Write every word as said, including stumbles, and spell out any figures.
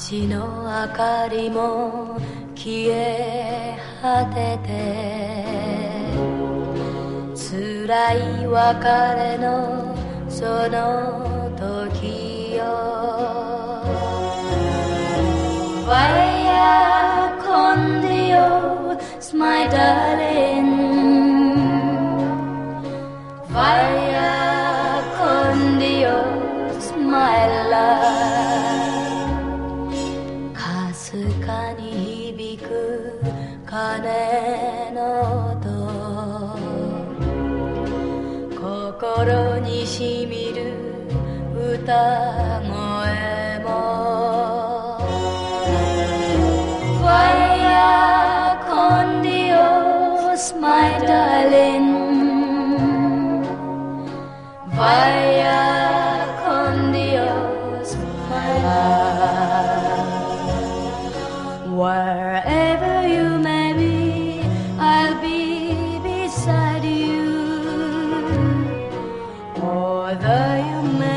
街の明かりも消え果てて、辛い別れのその時よ。Vaya con Dios, my darling. Vaya con Dios, my love. かすかに響く鐘の音、心にしみる歌声も。Vaya con Dios, my darling. Vaya con Dios, my love. Wherever you may be, I'll be beside you. Although you may